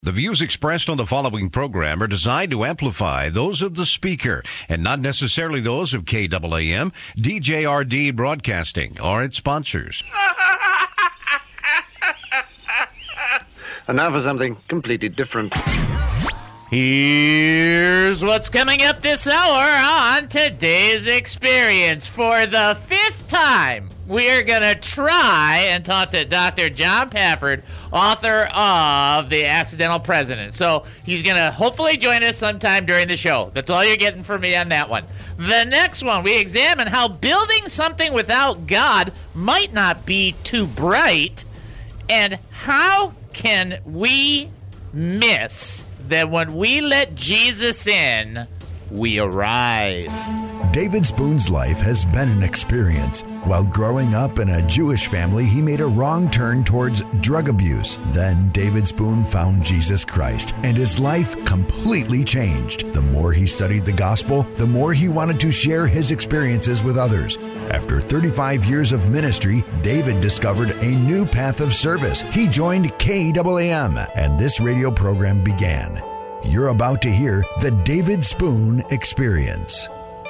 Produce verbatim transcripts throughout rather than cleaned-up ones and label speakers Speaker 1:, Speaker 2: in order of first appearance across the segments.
Speaker 1: The views expressed on the following program are designed to amplify those of the speaker and not necessarily those of K A A M, D J R D Broadcasting, or its sponsors.
Speaker 2: And now for something completely different.
Speaker 3: Here's what's coming up this hour on today's experience. For the fifth time, we're going to try and talk to Doctor John Pafford, author of The Accidental President. So he's going to hopefully join us sometime during the show. That's all you're getting from me on that one. The next one, we examine how building something without God might not be too bright, and how can we miss that when we let Jesus in, we arrive.
Speaker 4: David Spoon's life has been an experience. While growing up in a Jewish family, he made a wrong turn towards drug abuse. Then David Spoon found Jesus Christ, and his life completely changed. The more he studied the gospel, the more he wanted to share his experiences with others. After thirty-five years of ministry, David discovered a new path of service. He joined K A A M, and this radio program began. You're about to hear the David Spoon Experience.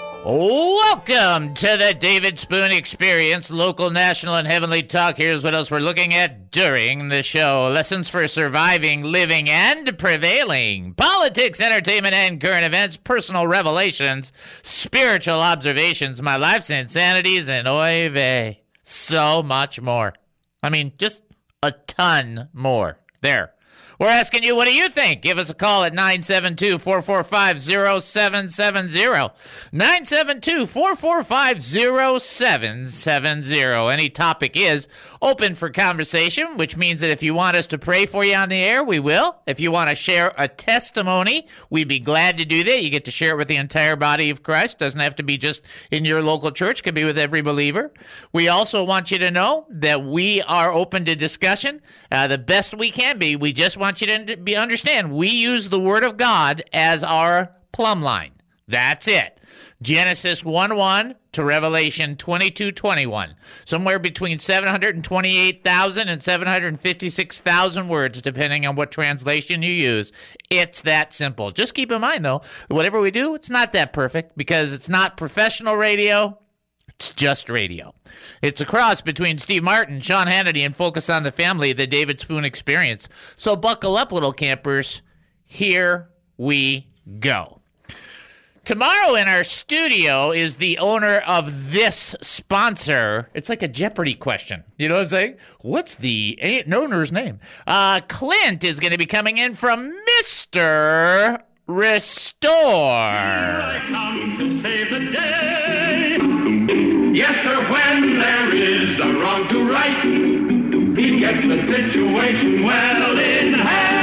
Speaker 3: Welcome to the David Spoon Experience, local, national, and heavenly talk. Here's what else we're looking at during the show. Lessons for surviving, living, and prevailing. Politics, entertainment, and current events. Personal revelations. Spiritual observations. My life's insanities, and oy vey. So much more. I mean, just a ton more. There. We're asking you, what do you think? Give us a call at nine seven two, four four five, zero seven seven zero. nine seven two, four four five, zero seven seven zero. Any topic is open for conversation, which means that if you want us to pray for you on the air, we will. If you want to share a testimony, we'd be glad to do that. You get to share it with the entire body of Christ. Doesn't have to be just in your local church. Could be with every believer. We also want you to know that we are open to discussion uh, the best we can be. We just want you to be, understand we use the Word of God as our plumb line. That's it. Genesis one one to Revelation twenty-two twenty-one. Somewhere between seven hundred twenty-eight thousand and seven hundred fifty-six thousand words, depending on what translation you use. It's that simple. Just keep in mind, though, whatever we do, it's not that perfect because it's not professional radio. It's just radio. It's a cross between Steve Martin, Sean Hannity, and Focus on the Family, the David Spoon Experience. So buckle up, little campers. Here we go. Tomorrow in our studio is the owner of this sponsor. It's like a Jeopardy question. You know what I'm saying? What's the owner's name? Uh, Clint is going to be coming in from Mister Restore.
Speaker 5: Here I come to save the day. Yes, sir, when there is a wrong to right, he gets the situation well in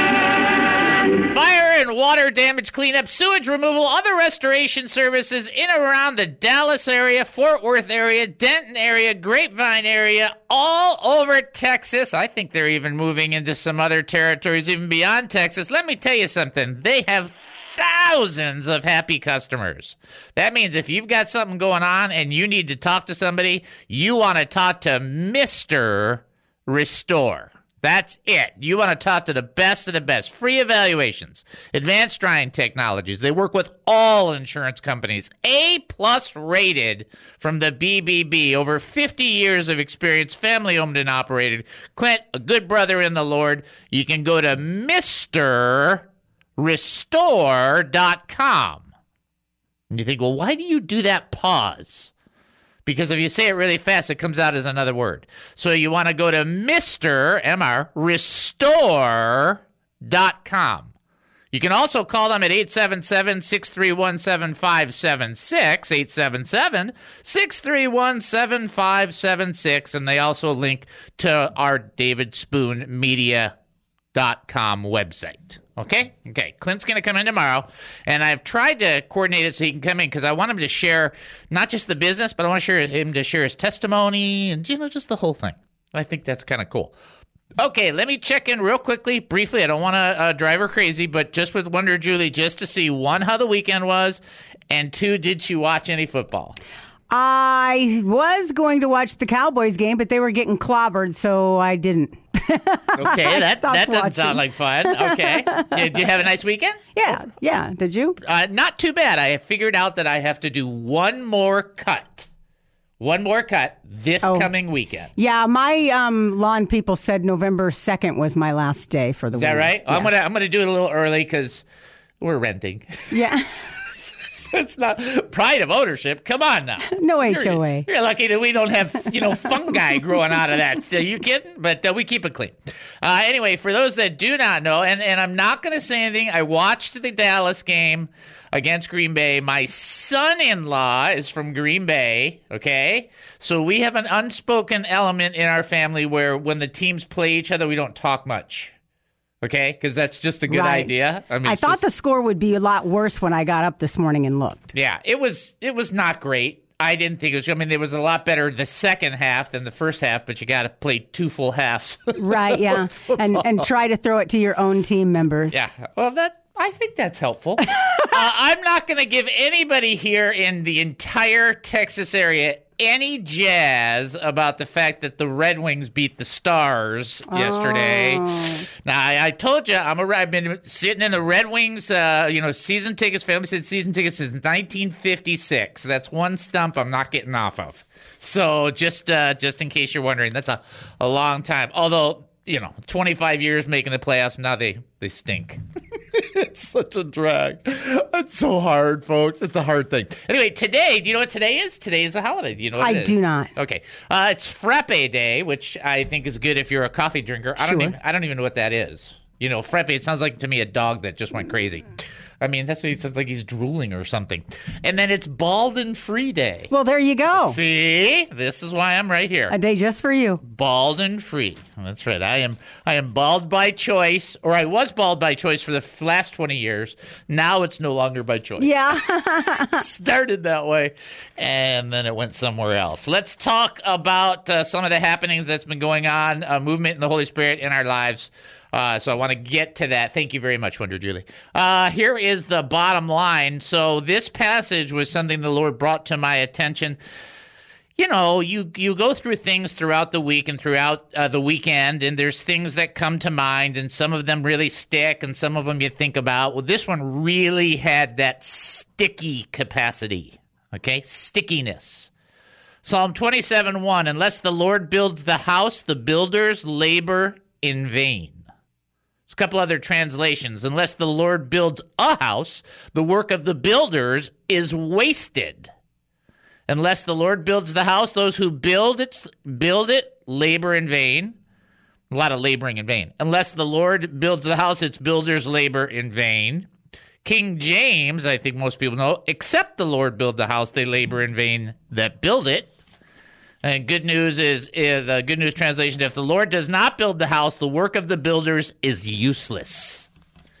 Speaker 5: hand.
Speaker 3: Fire and water damage cleanup, sewage removal, other restoration services in and around the Dallas area, Fort Worth area, Denton area, Grapevine area, all over Texas. I think they're even moving into some other territories even beyond Texas. Let me tell you something. They have thousands of happy customers. That means if you've got something going on and you need to talk to somebody, you want to talk to Mister Restore. That's it. You want to talk to the best of the best. Free evaluations, advanced drying technologies. They work with all insurance companies. A-plus rated from the B B B. Over fifty years of experience, family owned and operated. Clint, a good brother in the Lord. You can go to Mister Restore dot com. And you think, well, why do you do that pause? Because if you say it really fast, it comes out as another word. So you want to go to Mister M R Restore dot com. You can also call them at eight seven seven, six three one, seven five seven six, eight seven seven, six three one, seven five seven six, and they also link to our David Spoon Media dot com website. Okay? Okay. Clint's going to come in tomorrow, and I've tried to coordinate it so he can come in because I want him to share not just the business, but I want to share him to share his testimony and, you know, just the whole thing. I think that's kind of cool. Okay, let me check in real quickly, briefly. I don't want to uh, drive her crazy, but just with Wonder Julie, just to see, one, how the weekend was, and two, did she watch any football?
Speaker 6: I was going to watch the Cowboys game, but they were getting clobbered, so I didn't.
Speaker 3: Okay, that,
Speaker 6: stopped
Speaker 3: that doesn't
Speaker 6: watching.
Speaker 3: sound like fun. Okay. Did you have a nice weekend?
Speaker 6: Yeah, yeah. Did you?
Speaker 3: Uh, not too bad. I figured out that I have to do one more cut. One more cut this
Speaker 6: Oh.
Speaker 3: coming weekend.
Speaker 6: Yeah, my um, lawn people said November second was my last day for the
Speaker 3: Is
Speaker 6: week.
Speaker 3: that right?
Speaker 6: Yeah.
Speaker 3: I'm gonna I'm gonna do it a little early because we're renting.
Speaker 6: Yeah.
Speaker 3: It's not pride of ownership. Come on now.
Speaker 6: No H O
Speaker 3: You're,
Speaker 6: A.
Speaker 3: you're lucky that we don't have, you know, fungi growing out of that. Are you kidding? But uh, we keep it clean. Uh, anyway, for those that do not know, and, and I'm not going to say anything, I watched the Dallas game against Green Bay. My son-in-law is from Green Bay, okay? So we have an unspoken element in our family where when the teams play each other, we don't talk much. Okay, because that's just a good
Speaker 6: Right.
Speaker 3: idea.
Speaker 6: I,
Speaker 3: mean, it's
Speaker 6: thought
Speaker 3: just-
Speaker 6: the score would be a lot worse when I got up this morning and looked.
Speaker 3: Yeah, it was it was not great. I didn't think it was. I mean, there was a lot better the second half than the first half, but you got to play two full halves.
Speaker 6: Right, yeah. and and try to throw it to your own team members.
Speaker 3: Yeah, well, that I think that's helpful. uh, I'm not going to give anybody here in the entire Texas area any jazz about the fact that the Red Wings beat the Stars yesterday. Now, I, I told you, I'm a, I've been sitting in the Red Wings, uh, you know, season tickets, family said season tickets since nineteen fifty-six. That's one stump I'm not getting off of. So just uh, just in case you're wondering, that's a, a long time. Although, you know, twenty-five years making the playoffs, now they, they stink. It's such a drag. It's so hard, folks. It's a hard thing. Anyway, today, do you know what today is? Today is a holiday. Do you know what
Speaker 6: I
Speaker 3: it is?
Speaker 6: do not.
Speaker 3: Okay. Uh, it's Frappe Day, which I think is good if you're a coffee drinker. I don't
Speaker 6: Sure.
Speaker 3: even I don't even know what that is. You know, Frappe, it sounds like to me a dog that just went crazy. I mean, that's what he sounds like, he's drooling or something. And then it's Bald and Free Day.
Speaker 6: Well, there you go.
Speaker 3: See? This is why I'm right here.
Speaker 6: A day just for you.
Speaker 3: Bald and free. That's right. I am I am bald by choice, or I was bald by choice for the last twenty years. Now it's no longer by choice.
Speaker 6: Yeah.
Speaker 3: Started that way, and then it went somewhere else. Let's talk about uh, some of the happenings that's been going on, uh, movement in the Holy Spirit in our lives. Uh, so I want to get to that. Thank you very much, Wonder Julie. Uh, here is the bottom line. So this passage was something the Lord brought to my attention. You know, you, you go through things throughout the week and throughout uh, the weekend, and there's things that come to mind, and some of them really stick, and some of them you think about. Well, this one really had that sticky capacity, okay? Stickiness. Psalm twenty-seven one, unless the Lord builds the house, the builders labor in vain. There's a couple other translations. Unless the Lord builds a house, the work of the builders is wasted. Unless the Lord builds the house, those who build it, build it labor in vain. A lot of laboring in vain. Unless the Lord builds the house, its builders labor in vain. King James, I think most people know, except the Lord build the house, they labor in vain that build it. And good news is, uh, the Good News Translation, if the Lord does not build the house, the work of the builders is useless.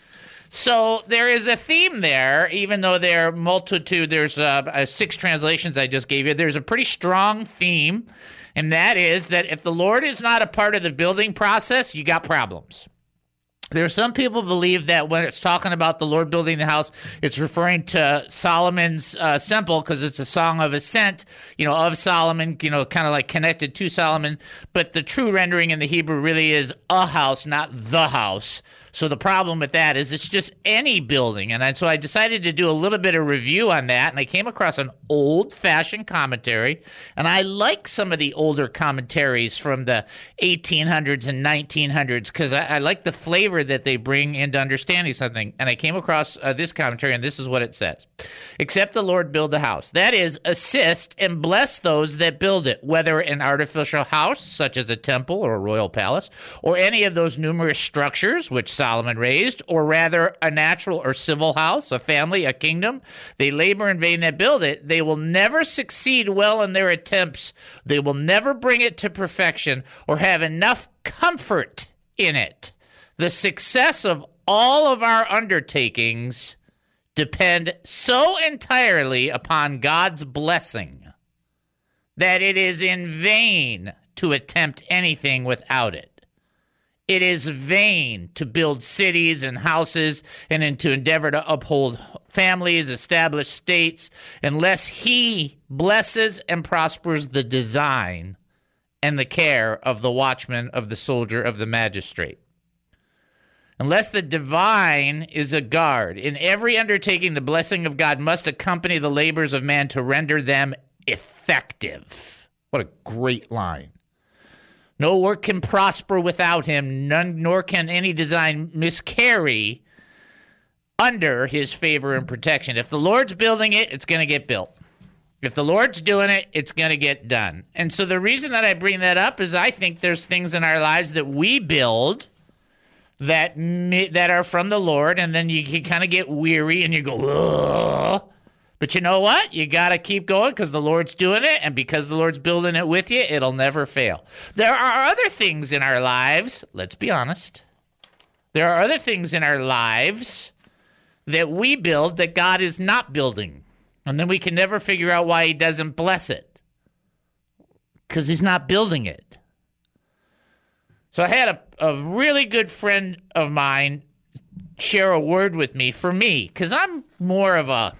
Speaker 3: So there is a theme there, even though there are multitude, there's uh, uh, six translations I just gave you. There's a pretty strong theme, and that is that if the Lord is not a part of the building process, you got problems. There are some people believe that when it's talking about the Lord building the house, it's referring to Solomon's uh, Temple because it's a song of ascent, you know, of Solomon, you know, kind of like connected to Solomon. But the true rendering in the Hebrew really is a house, not the house. So the problem with that is it's just any building. And I, so I decided to do a little bit of review on that, and I came across an old-fashioned commentary. And I like some of the older commentaries from the eighteen hundreds and nineteen hundreds because I, I like the flavor that they bring into understanding something. And I came across uh, this commentary, and this is what it says. Except the Lord build the house. That is, assist and bless those that build it, whether an artificial house, such as a temple or a royal palace, or any of those numerous structures which Solomon raised, or rather a natural or civil house, a family, a kingdom. They labor in vain that build it. They will never succeed well in their attempts. They will never bring it to perfection or have enough comfort in it. The success of all of our undertakings depend so entirely upon God's blessing that it is in vain to attempt anything without it. It is vain to build cities and houses and to endeavor to uphold families, establish states, unless he blesses and prospers the design and the care of the watchman, of the soldier, of the magistrate. Unless the divine is a guard, in every undertaking the blessing of God must accompany the labors of man to render them effective. What a great line. No work can prosper without him, none, nor can any design miscarry under his favor and protection. If the Lord's building it, it's going to get built. If the Lord's doing it, it's going to get done. And so the reason that I bring that up is I think there's things in our lives that we build that that are from the Lord, and then you can kind of get weary and you go, ugh. But you know what? You got to keep going because the Lord's doing it, and because the Lord's building it with you, it'll never fail. There are other things in our lives, let's be honest. There are other things in our lives that we build that God is not building, and then we can never figure out why he doesn't bless it because he's not building it. So I had a, a really good friend of mine share a word with me for me, because I'm more of a,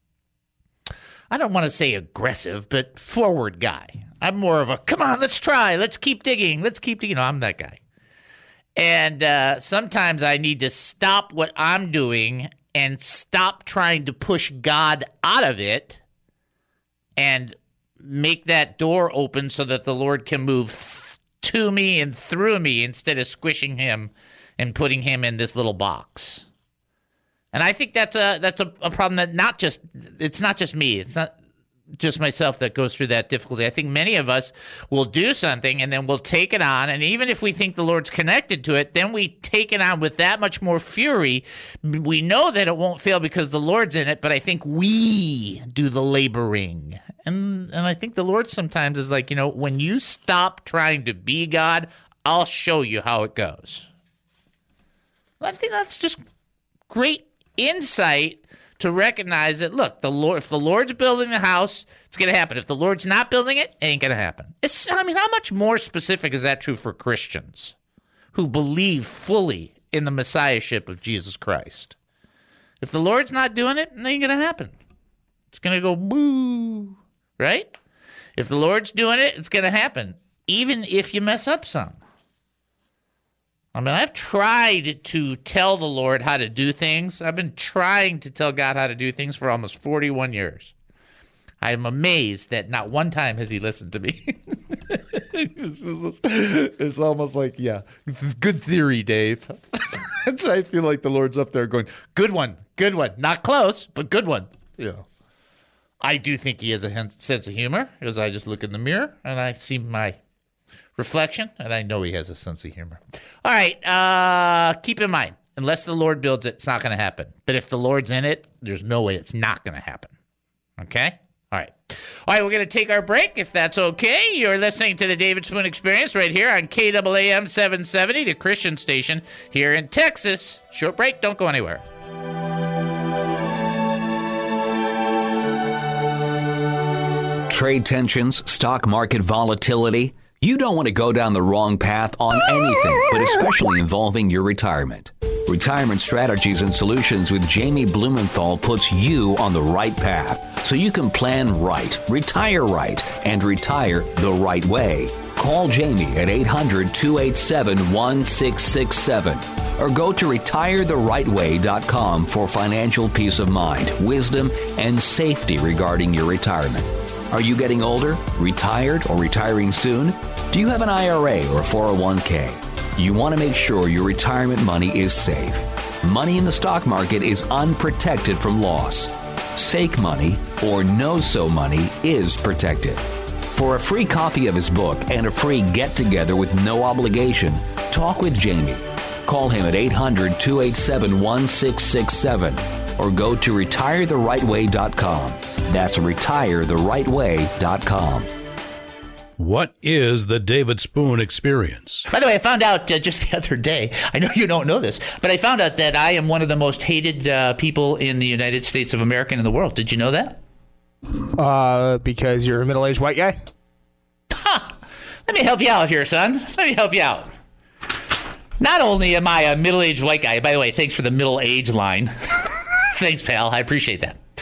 Speaker 3: I don't want to say aggressive, but forward guy. I'm more of a, come on, let's try, let's keep digging, let's keep digging. You know, I'm that guy. And uh, sometimes I need to stop what I'm doing and stop trying to push God out of it and make that door open so that the Lord can move to me and through me instead of squishing him and putting him in this little box. And I think that's a that's a, a problem that not just it's not just me. It's not just myself that goes through that difficulty. I think many of us will do something and then we'll take it on. And even if we think the Lord's connected to it, then we take it on with that much more fury. We know that it won't fail because the Lord's in it, but I think we do the laboring. And and I think the Lord sometimes is like, you know, when you stop trying to be God, I'll show you how it goes. I think that's just great insight to recognize that, look, the Lord, if the Lord's building the house, it's going to happen. If the Lord's not building it, it ain't going to happen. It's, I mean, how much more specific is that true for Christians who believe fully in the messiahship of Jesus Christ? If the Lord's not doing it, it ain't going to happen. It's going to go boo, right? If the Lord's doing it, it's going to happen, even if you mess up some. I mean, I've tried to tell the Lord how to do things. I've been trying to tell God how to do things for almost forty-one years. I am amazed that not one time has he listened to me. it's, it's almost like, yeah, good theory, Dave. So I feel like the Lord's up there going, good one, good one. Not close, but good one. Yeah. I do think he has a sense of humor, because I just look in the mirror and I see my reflection, and I know he has a sense of humor. All right, uh, keep in mind, unless the Lord builds it, it's not going to happen. But if the Lord's in it, there's no way it's not going to happen. Okay? All right. All right, we're going to take our break, if that's okay. You're listening to the David Spoon Experience right here on K A A M seven seventy, the Christian station here in Texas. Short break, don't go anywhere.
Speaker 7: Trade tensions, stock market volatility. You don't want to go down the wrong path on anything, but especially involving your retirement. Retirement Strategies and Solutions with Jamie Blumenthal puts you on the right path so you can plan right, retire right, and retire the right way. Call Jamie at eight hundred, two eight seven, one six six seven or go to retire the right way dot com for financial peace of mind, wisdom, and safety regarding your retirement. Are you getting older, retired, or retiring soon? Do you have an I R A or four oh one k? You want to make sure your retirement money is safe. Money in the stock market is unprotected from loss. Sake money, or no-so money, is protected. For a free copy of his book and a free get-together with no obligation, talk with Jamie. Call him at eight hundred, two eight seven, one six six seven or go to retire the right way dot com. That's retire the right way dot com.
Speaker 8: What is the David Spoon Experience?
Speaker 3: By the way, I found out uh, just the other day, I know you don't know this, but I found out that I am one of the most hated uh, people in the United States of America and in the world. Did you know that?
Speaker 9: Uh, because you're a middle-aged white guy?
Speaker 3: Ha! Let me help you out here, son. Let me help you out. Not only am I a middle-aged white guy, by the way, thanks for the middle age line. Thanks, pal. I appreciate that.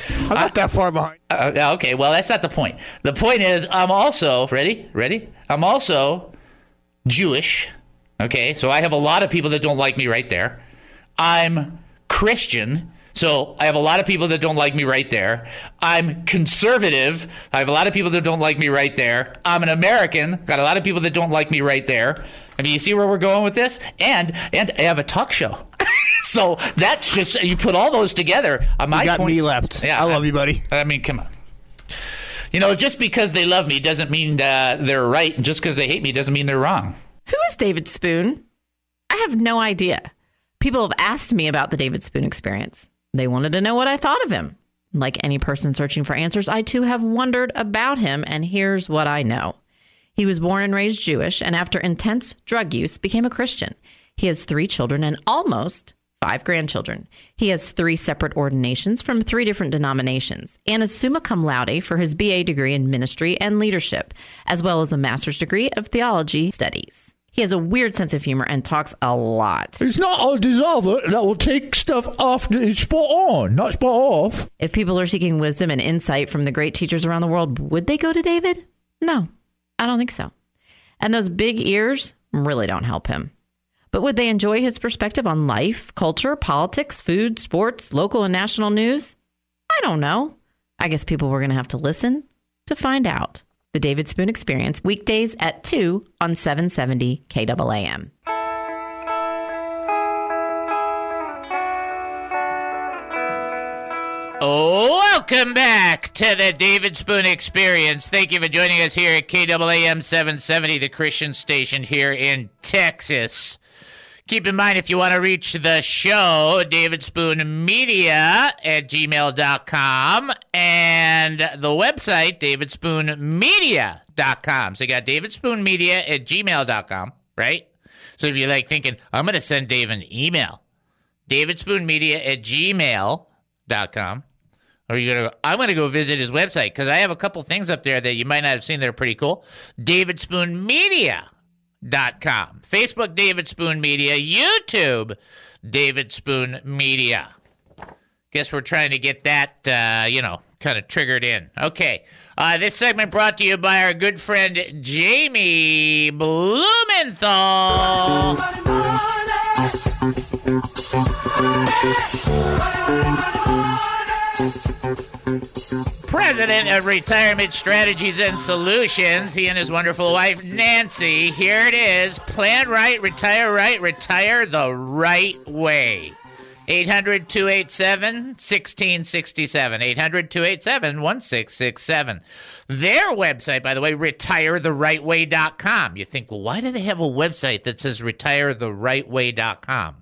Speaker 9: I'm not that far behind.
Speaker 3: Uh, okay, well, that's not the point. The point is, I'm also, ready? Ready? I'm also Jewish. Okay, so I have a lot of people that don't like me right there. I'm Christian. So I have a lot of people that don't like me right there. I'm conservative. I have a lot of people that don't like me right there. I'm an American. Got a lot of people that don't like me right there. I mean, you see where we're going with this? And and I have a talk show. So that's just, you put all those together. Uh, my
Speaker 9: you got
Speaker 3: points,
Speaker 9: me left.
Speaker 3: Yeah,
Speaker 9: I love
Speaker 3: I,
Speaker 9: you, buddy.
Speaker 3: I mean, come on. You know, just because they love me doesn't mean uh, they're right. And just because they hate me doesn't mean they're wrong.
Speaker 10: Who is David Spoon? I have no idea. People have asked me about the David Spoon experience. They wanted to know what I thought of him. Like any person searching for answers, I too have wondered about him, and here's what I know. He was born and raised Jewish, and after intense drug use, became a Christian. He has three children and almost five grandchildren. He has three separate ordinations from three different denominations, and is summa cum laude for his B A degree in ministry and leadership, as well as a master's degree of theology studies. He has a weird sense of humor and talks a lot.
Speaker 11: It's not a dissolver that will take stuff off that is spot on, not spot off.
Speaker 10: If people are seeking wisdom and insight from the great teachers around the world, would they go to David? No, I don't think so. And those big ears really don't help him. But would they enjoy his perspective on life, culture, politics, food, sports, local and national news? I don't know. I guess people were going to have to listen to find out. The David Spoon Experience, weekdays at two on seven seventy K A A M.
Speaker 3: Welcome back to the David Spoon Experience. Thank you for joining us here at K A A M seven seventy, the Christian station here in Texas. Keep in mind, if you want to reach the show, David Spoon Media at gmail dot com and the website, david spoon media dot com. So you got David Spoon Media at gmail dot com, right? So if you're like thinking, I'm going to send Dave an email, david spoon media at gmail dot com. Or you're gonna, I'm going to go visit his website because I have a couple things up there that you might not have seen that are pretty cool. david spoon media dot com. Facebook, David Spoon Media. YouTube, David Spoon Media. Guess we're trying to get that, uh, you know, kind of triggered in. Okay. Uh, this segment brought to you by our good friend Jamie Blumenthal. President of Retirement Strategies and Solutions, he and his wonderful wife, Nancy. Here it is. Plan right, retire right, retire the right way. eight hundred, two eight seven, one six six seven. eight hundred, two eight seven, one six six seven. Their website, by the way, retire the right way dot com. You think, well, why do they have a website that says retire the right way dot com?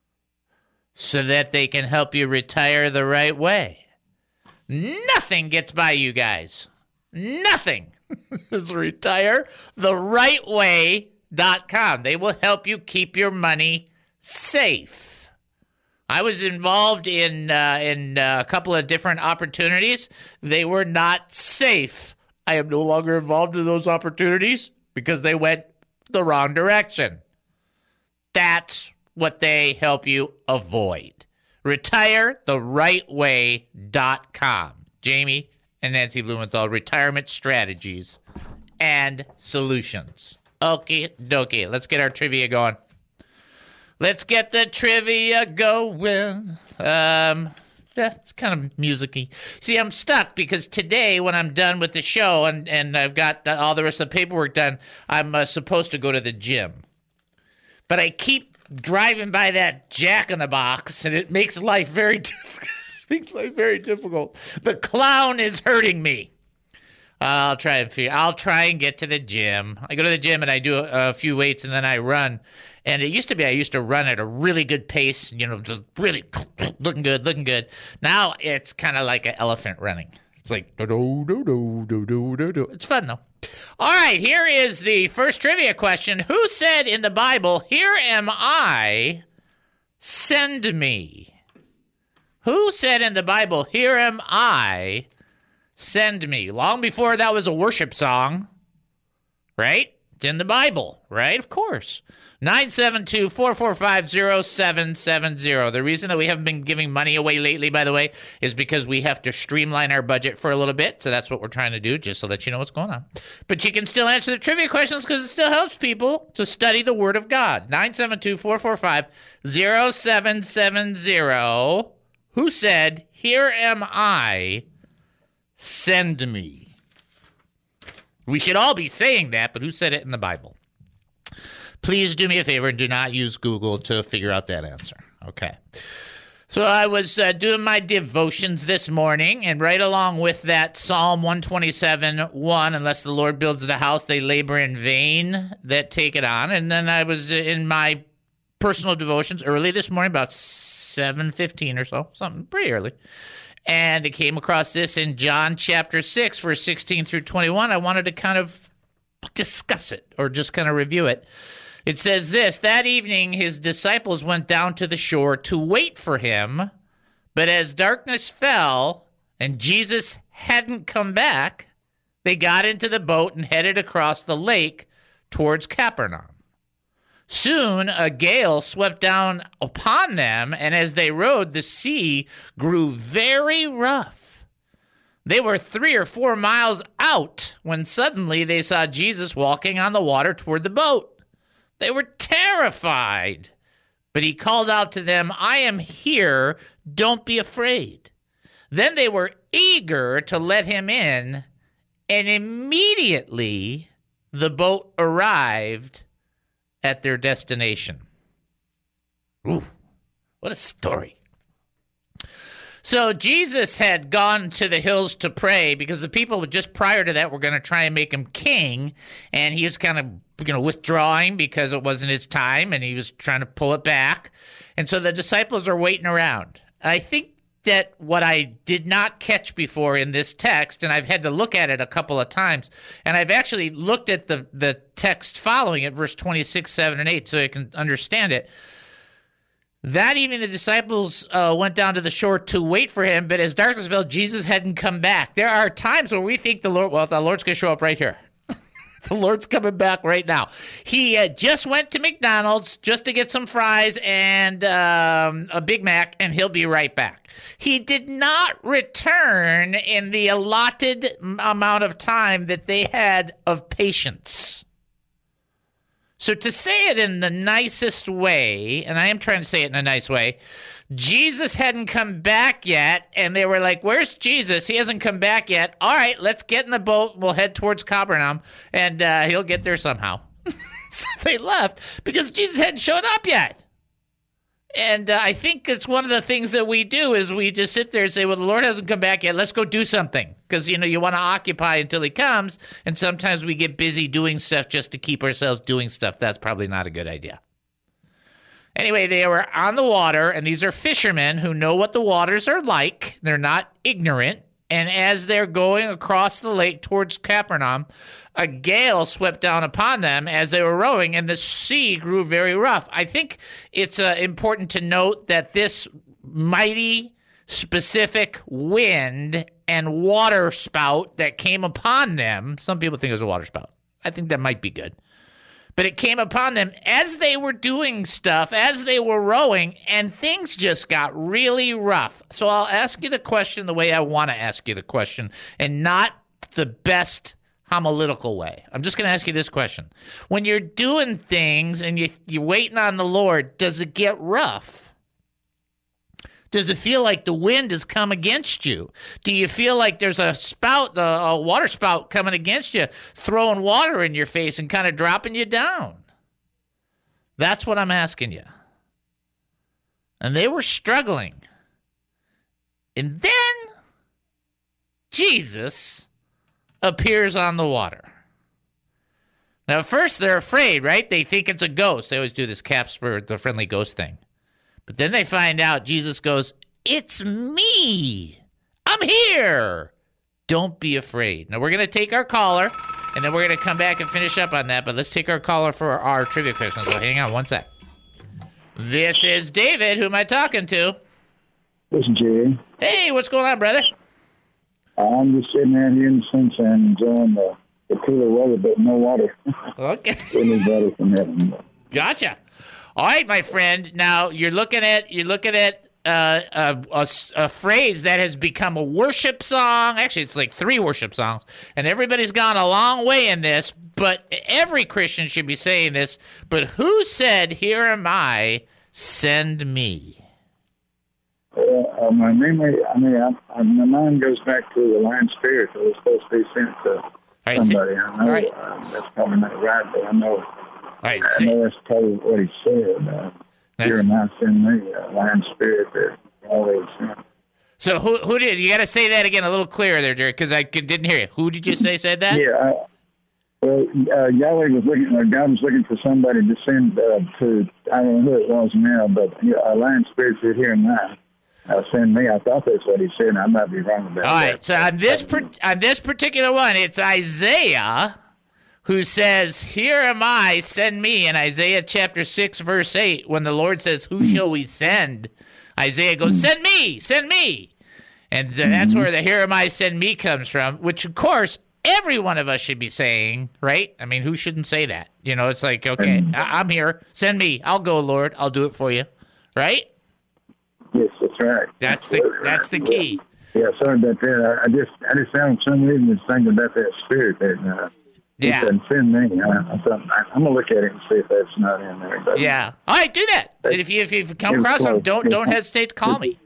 Speaker 3: So that they can help you retire the right way. Nothing gets by you guys. Nothing. It's retire the right way dot com. They will help you keep your money safe. I was involved in uh, in uh, a couple of different opportunities. They were not safe. I am no longer involved in those opportunities because they went the wrong direction. That's what they help you avoid. retire the right way dot com. Jamie and Nancy Blumenthal, retirement strategies and solutions. Okay, dokie. Let's get our trivia going. Let's get the trivia going. Um, yeah, it's kind of music-y. See, I'm stuck because today when I'm done with the show and, and I've got all the rest of the paperwork done, I'm uh, supposed to go to the gym. But I keep driving by that Jack in the Box, and it makes life very difficult. makes life very difficult. The clown is hurting me. I'll try and figure. I'll try and get to the gym. I go to the gym and I do a, a few weights and then I run. And it used to be I used to run at a really good pace, you know, just really looking good, looking good. Now it's kind of like an elephant running. It's like do do do do do do do do. It's fun though. All right, here is the first trivia question. Who said in the Bible, "Here am I, send me"? Who said in the Bible, "Here am I, send me"? Long before that was a worship song, right? It's in the Bible, right? Of course. nine seven two, four four five, zero seven seven zero. The reason that we haven't been giving money away lately, by the way, is because we have to streamline our budget for a little bit. So that's what we're trying to do, just to let you know what's going on. But you can still answer the trivia questions because it still helps people to study the Word of God. nine seven two, four four five, zero seven seven zero. Who said, "Here am I, send me"? We should all be saying that, but who said it in the Bible? Please do me a favor and do not use Google to figure out that answer. Okay. So I was uh, doing my devotions this morning, and right along with that, Psalm one twenty-seven, one, unless the Lord builds the house, they labor in vain that take it on. And then I was in my personal devotions early this morning, about seven fifteen or so, something pretty early. And I came across this in John chapter six, verse sixteen through twenty-one. I wanted to kind of discuss it or just kind of review it. It says this: that evening his disciples went down to the shore to wait for him. But as darkness fell and Jesus hadn't come back, they got into the boat and headed across the lake towards Capernaum. Soon a gale swept down upon them, and as they rowed, the sea grew very rough. They were three or four miles out when suddenly they saw Jesus walking on the water toward the boat. They were terrified, but he called out to them, "I am here, don't be afraid." Then they were eager to let him in, and immediately the boat arrived at their destination. Ooh, what a story. So Jesus had gone to the hills to pray because the people just prior to that were going to try and make him king, and he was kind of you know, withdrawing because it wasn't his time, and he was trying to pull it back. And so the disciples are waiting around. I think that what I did not catch before in this text, and I've had to look at it a couple of times, and I've actually looked at the, the text following it, verse twenty-six, seven, and eight, so I can understand it. That evening, the disciples uh, went down to the shore to wait for him, but as darkness fell, Jesus hadn't come back. There are times where we think the Lord, well, the Lord's going to show up right here. The Lord's coming back right now. He uh, just went to McDonald's just to get some fries and um, a Big Mac, and he'll be right back. He did not return in the allotted amount of time that they had of patience. So to say it in the nicest way, and I am trying to say it in a nice way, Jesus hadn't come back yet, and they were like, "Where's Jesus? He hasn't come back yet. All right, let's get in the boat. We'll head towards Capernaum, and uh, he'll get there somehow." So they left because Jesus hadn't shown up yet. And uh, I think it's one of the things that we do is we just sit there and say, well, the Lord hasn't come back yet. Let's go do something. Because, you know, you want to occupy until he comes. And sometimes we get busy doing stuff just to keep ourselves doing stuff. That's probably not a good idea. Anyway, they were on the water, and these are fishermen who know what the waters are like. They're not ignorant. And as they're going across the lake towards Capernaum, a gale swept down upon them as they were rowing, and the sea grew very rough. I think it's uh, important to note that this mighty, specific wind and water spout that came upon them, some people think it was a water spout. I think that might be good. But it came upon them as they were doing stuff, as they were rowing, and things just got really rough. So I'll ask you the question the way I want to ask you the question, and not the best homiletical way. I'm just going to ask you this question. When you're doing things and you, you're waiting on the Lord, does it get rough? Does it feel like the wind has come against you? Do you feel like there's a spout, a, a water spout coming against you, throwing water in your face and kind of dropping you down? That's what I'm asking you. And they were struggling. And then Jesus appears on the water. Now, at first, they're afraid, right? They think it's a ghost. They always do this Casper, the friendly ghost thing. But then they find out, Jesus goes, "It's me. I'm here. Don't be afraid." Now, we're going to take our caller, and then we're going to come back and finish up on that. But let's take our caller for our trivia questions. So hang on one sec. This is David. Who am I talking to?
Speaker 12: This is Jerry.
Speaker 3: Hey, what's going on, brother?
Speaker 12: I'm just sitting out here in the sunshine enjoying the the cooler weather, but no water.
Speaker 3: Okay.
Speaker 12: We need water from heaven.
Speaker 3: Gotcha. All right, my friend. Now you're looking at you're looking at uh, a, a, a phrase that has become a worship song. Actually, it's like three worship songs, and everybody's gone a long way in this. But every Christian should be saying this. But who said, "Here am I, send me"?
Speaker 12: Uh, uh, my memory, I mean, I, I, my mind goes back to the lion spirit that was supposed to be sent to
Speaker 3: right,
Speaker 12: somebody.
Speaker 3: so,
Speaker 12: I know
Speaker 3: right.
Speaker 12: uh, that's probably not right, but I know.
Speaker 3: Right,
Speaker 12: I know that's probably what he said. Uh, Here am I, send me, uh, lion spirit that always sent.
Speaker 3: So who who did you got to say that again a little clearer there, Jerry? Because I didn't hear you. Who did you say said that?
Speaker 12: Yeah. I, well, uh, Yahweh was looking. Uh, God was looking for somebody to send uh, to. I don't know who it was now, but you know, a lion spirit said, "Here am I, uh, send me." I thought that's what he said. And I might be wrong about that.
Speaker 3: All right. So on this per, on this particular one, it's Isaiah who says, "Here am I, send me," in Isaiah chapter six, verse eight, when the Lord says, "Who shall we send?" Isaiah goes, "Send me, send me." And uh, that's where the "Here am I, send me" comes from, which, of course, every one of us should be saying, right? I mean, who shouldn't say that? You know, it's like, okay, I- I'm here, send me. I'll go, Lord. I'll do it for you, right?
Speaker 12: Yes, that's right.
Speaker 3: That's the
Speaker 12: Absolutely
Speaker 3: that's
Speaker 12: right.
Speaker 3: the key.
Speaker 12: Yeah, yeah, sorry about that. I, I just I just found some reason was thinking about that spirit that uh,
Speaker 3: Yeah.
Speaker 12: he said, "Send me." I, I thought I, I'm gonna look at it and see if that's not in there. But,
Speaker 3: Yeah. All right, do that. And if you if you come
Speaker 12: It was
Speaker 3: across them,
Speaker 12: close.
Speaker 3: don't don't hesitate to call me.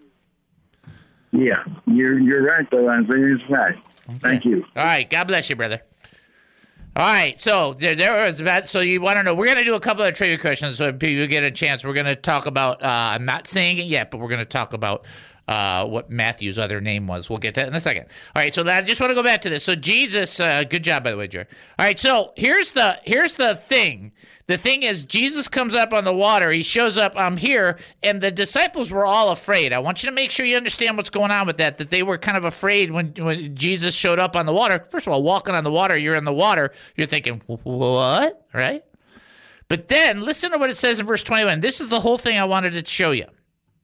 Speaker 12: Yeah, you're you're right though. Isaiah's right. Thank you.
Speaker 3: All right. God bless you, brother. All right. So there, there was that. So you want to know? We're going to do a couple of trivia questions so people get a chance. We're going to talk about. Uh, I'm not saying it yet, but we're going to talk about uh, what Matthew's other name was. We'll get to that in a second. All right. So that, I just want to go back to this. So Jesus. Uh, good job, by the way, Jerry. All right. So here's the here's the thing. The thing is, Jesus comes up on the water. He shows up, I'm here, and the disciples were all afraid. I want you to make sure you understand what's going on with that, that they were kind of afraid when, when Jesus showed up on the water. First of all, walking on the water, you're in the water. You're thinking, what? Right? But then, listen to what it says in verse twenty-one. This is the whole thing I wanted to show you.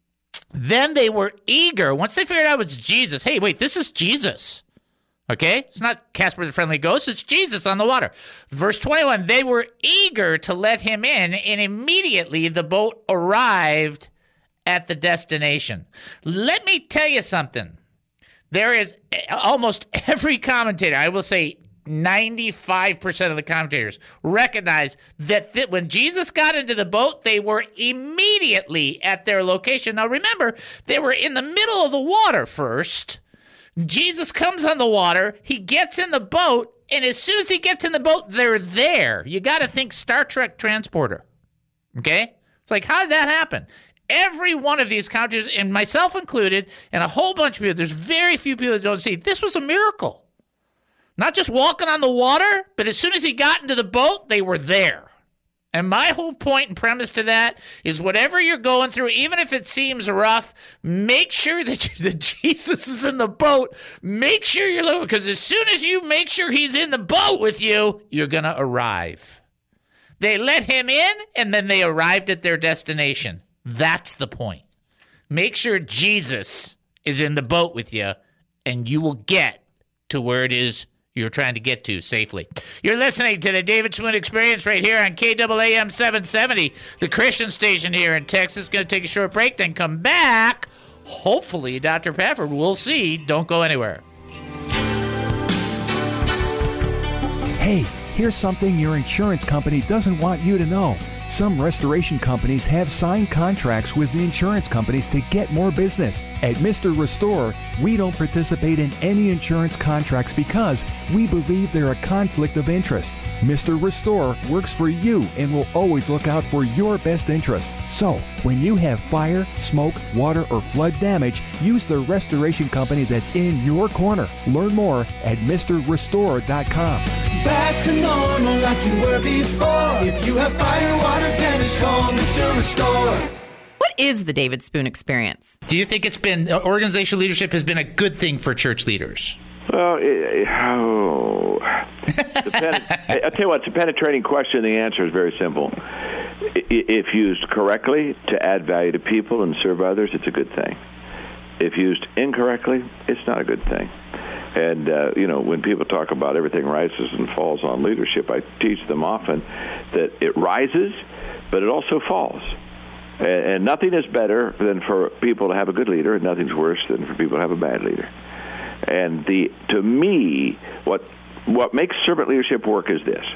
Speaker 3: Then they were eager. Once they figured out it's Jesus. Hey, wait, this is Jesus. Okay? It's not Casper the Friendly Ghost. It's Jesus on the water. Verse twenty-one, they were eager to let him in, and immediately the boat arrived at the destination. Let me tell you something. There is almost every commentator, I will say ninety-five percent of the commentators, recognize that th- when Jesus got into the boat, they were immediately at their location. Now remember, they were in the middle of the water first. Jesus comes on the water, he gets in the boat, and as soon as he gets in the boat, they're there. You got to think Star Trek transporter, okay? It's like, how did that happen? Every one of these commentators, and myself included, and a whole bunch of people, there's very few people that don't see, this was a miracle. Not just walking on the water, but as soon as he got into the boat, they were there. And my whole point and premise to that is whatever you're going through, even if it seems rough, make sure that, you, that Jesus is in the boat. Make sure you're looking, because as soon as you make sure he's in the boat with you, you're going to arrive. They let him in, and then they arrived at their destination. That's the point. Make sure Jesus is in the boat with you, and you will get to where it is you're trying to get to safely. You're listening to the David Spoon Experience right here on K A A M seven seventy, the Christian station here in Texas. Going to take a short break, then come back. Hopefully, Doctor Pafford, we'll see. Don't go anywhere.
Speaker 13: Hey, here's something your insurance company doesn't want you to know. Some restoration companies have signed contracts with the insurance companies to get more business. At Mister Restore, we don't participate in any insurance contracts because we believe they're a conflict of interest. Mister Restore works for you and will always look out for your best interest. So, when you have fire, smoke, water, or flood damage, use the restoration company that's in your corner. Learn more at Mister Restore dot com.
Speaker 14: Back to normal like you were before. If you have fire, water damage, call Mister Restore.
Speaker 10: What is the David Spoon Experience?
Speaker 3: Do you think it's been, uh, organizational leadership has been a good thing for church leaders?
Speaker 15: Well, it, oh, pen, I'll tell you what, it's a penetrating question. The answer is very simple. If used correctly to add value to people and serve others, it's a good thing. If used incorrectly, it's not a good thing. And, uh, you know, when people talk about everything rises and falls on leadership, I teach them often that it rises, but it also falls. And, and nothing is better than for people to have a good leader, and nothing's worse than for people to have a bad leader. And the to me, what what makes servant leadership work is this.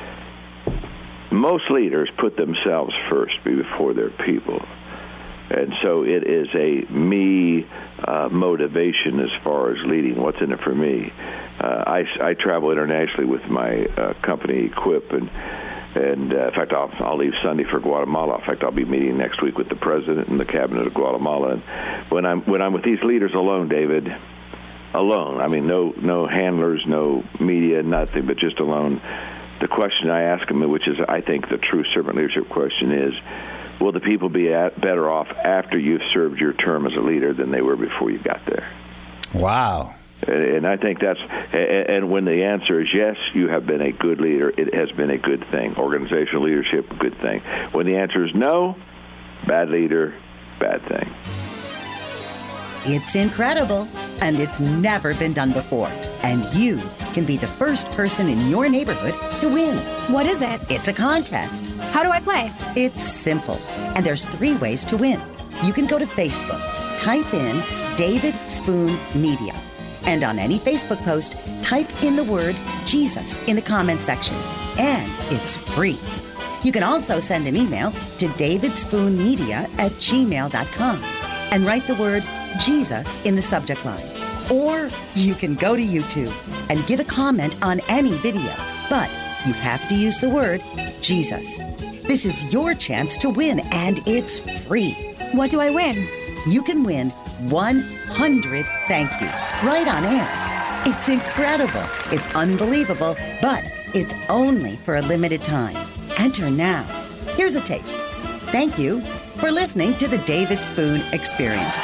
Speaker 15: Most leaders put themselves first before their people. And so it is a me uh, motivation as far as leading. What's in it for me? Uh, I, I travel internationally with my uh, company, Equip, and and uh, in fact, I'll, I'll leave Sunday for Guatemala. In fact, I'll be meeting next week with the president and the cabinet of Guatemala. And when I'm when I'm with these leaders alone, David, alone. I mean, no no handlers, no media, nothing, but just alone. The question I ask them, which is I think the true servant leadership question, is, will the people be at, better off after you've served your term as a leader than they were before you got there?
Speaker 16: Wow.
Speaker 15: And I think that's, and when the answer is yes, you have been a good leader, it has been a good thing. Organizational leadership, a good thing. When the answer is no, bad leader, bad thing.
Speaker 17: It's incredible, and it's never been done before. And you can be the first person in your neighborhood to win.
Speaker 18: What is it?
Speaker 17: It's a contest.
Speaker 18: How do I play?
Speaker 17: It's simple, and there's three ways to win. You can go to Facebook, type in David Spoon Media, and on any Facebook post, type in the word Jesus in the comment section, and it's free. You can also send an email to davidspoonmedia at gmail dot com and write the word Jesus in the subject line. Or you can go to YouTube and give a comment on any video, but you have to use the word Jesus. This is your chance to win, and it's free.
Speaker 18: What do I win?
Speaker 17: You can win one hundred thank yous right on air. It's incredible. It's unbelievable, but it's only for a limited time. Enter now. Here's a taste. Thank you for listening to the David Spoon Experience.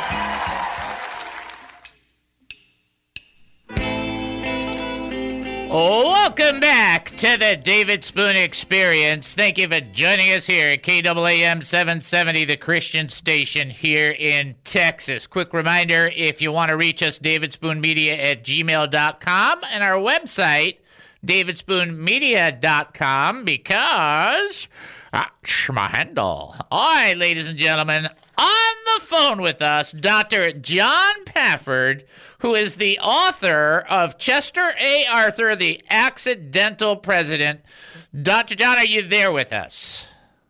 Speaker 3: Welcome back to the David Spoon Experience. Thank you for joining us here at K A A M seven seventy, the Christian station here in Texas. Quick reminder, if you want to reach us, davidspoonmedia at gmail dot com, and our website, davidspoonmedia dot com, because that's my handle. All right, ladies and gentlemen, on the phone with us, Doctor John Pafford, who is the author of Chester A. Arthur, the Accidental President. Doctor John, are you there with us?